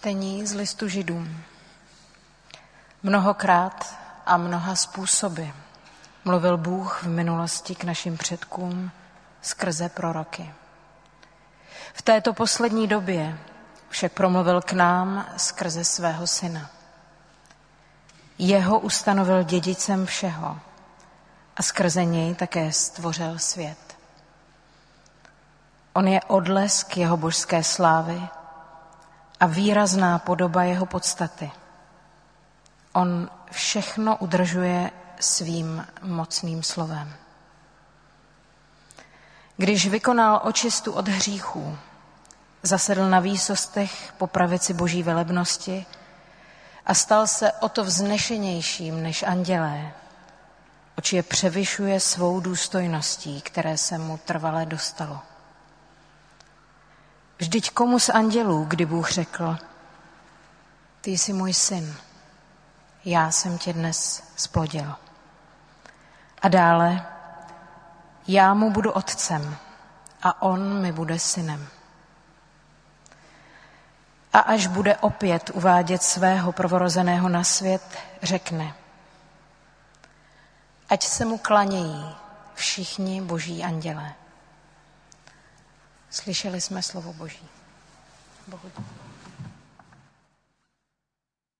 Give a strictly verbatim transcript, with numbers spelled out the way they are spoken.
Čtení z listu Židům. Mnohokrát a mnoha způsoby mluvil Bůh v minulosti k našim předkům skrze proroky. V této poslední době však promluvil k nám skrze svého syna. Jeho ustanovil dědicem všeho a skrze něj také stvořil svět. On je odlesk jeho božské slávy a výrazná podoba jeho podstaty. On všechno udržuje svým mocným slovem. Když vykonal očistu od hříchů, zasedl na výsostech po pravici boží velebnosti a stal se o to vznešenějším než andělé, oč je převyšuje svou důstojností, které se mu trvale dostalo. Vždyť komu z andělů, kdy Bůh řekl: Ty jsi můj syn, já jsem tě dnes zplodil. A dále: Já mu budu otcem a on mi bude synem. A až bude opět uvádět svého prvorozeného na svět, řekne: Ať se mu klanějí všichni boží andělé. Slyšeli jsme slovo Boží. Bohu díky.